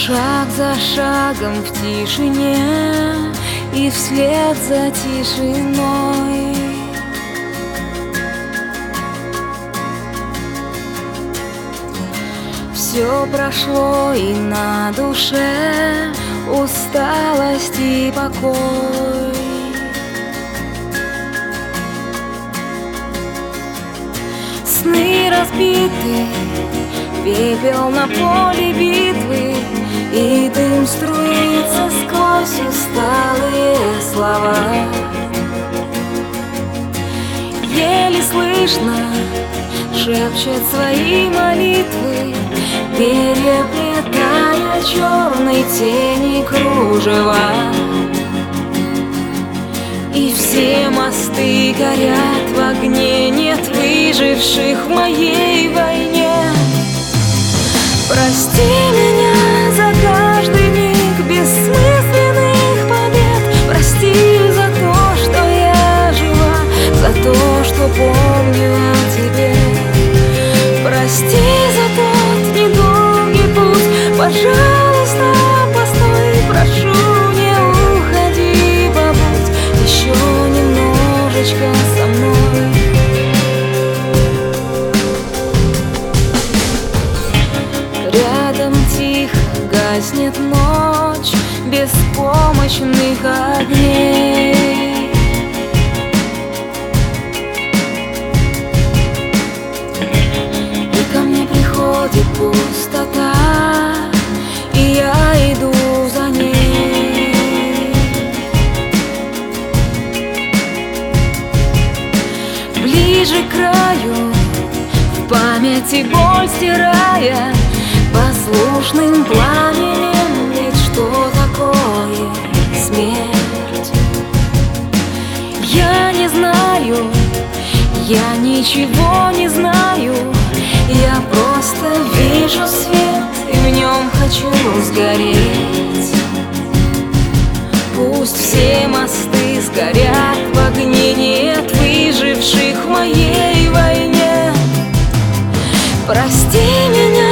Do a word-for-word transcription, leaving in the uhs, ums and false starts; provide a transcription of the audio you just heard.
Шаг за шагом в тишине и вслед за тишиной все прошло, и на душе усталость и покой. Сны разбиты, пепел на поле битвы, и дым струится сквозь усталые слова. Еле слышно шепчет свои молитвы, переплетая черной тени кружева. И все мосты горят в огне, нет выживших в моей войне. Прости меня за каждый миг бессмысленных побед. Прости за то, что я жива, за то, что помню о тебе. Прости за тот недолгий путь, пожалуйста, постой, прошу, не уходи, побудь еще немножечко со мной. Рядом тихо гаснет ночь беспомощных огней. И ко мне приходит пустота, и я иду за ней. Ближе к краю, в памяти боль стирая, послушным пламенем, ведь что такое смерть? Я не знаю, я ничего не знаю, я просто вижу свет и в нем хочу сгореть. Пусть все мосты сгорят в огне, нет выживших в моей войне. Прости меня